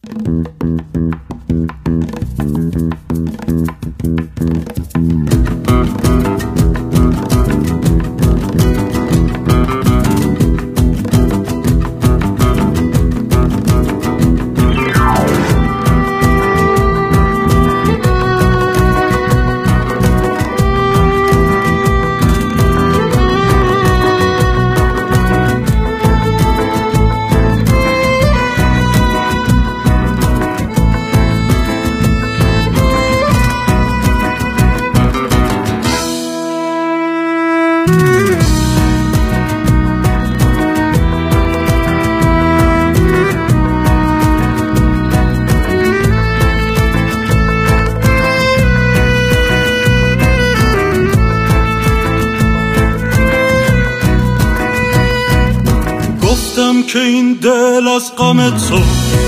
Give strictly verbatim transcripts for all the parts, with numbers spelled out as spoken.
که این دل از غم تو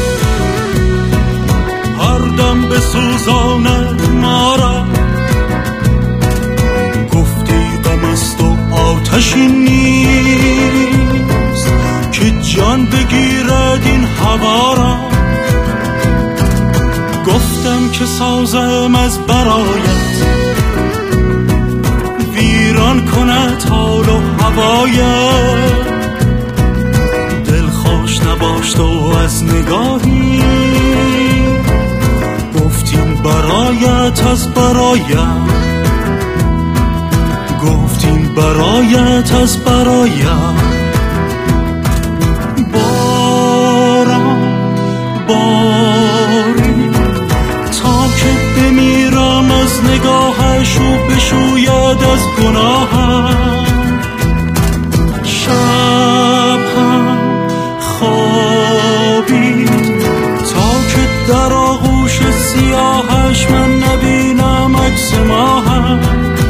هر دم بسوزاند ما را، گفتی غم است و آتشی نیست که جان بگیرد این هوا را. گفتم که سازم از برایت ویران کند حال و هوایت. نباش تو از نگاهی گفتیم برایت از برایت، گفتیم برایت از برایت. باران باری تا که بمیرم از نگاهش و بشوید از گناهم. شب هم خوابید تا که در آغوش سیاهش من نبینم عکس ماهم.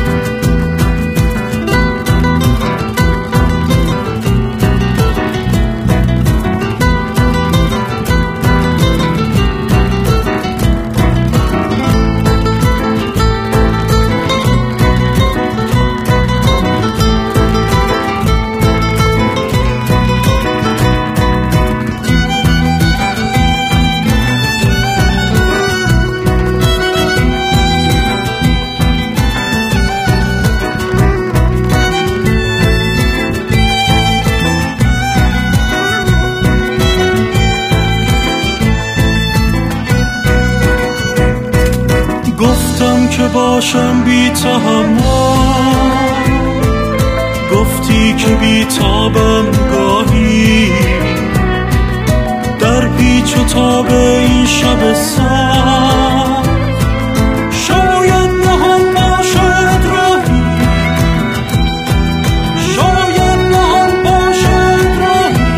گفتم که باشم بی تحمل، گفتی که بی تابم گاهی در پیچ و تاب این شب سر. شاید نهان باشد راهی، شاید نهان باشد راهی.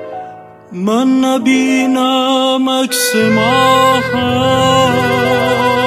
من نبینم عکس ماهم.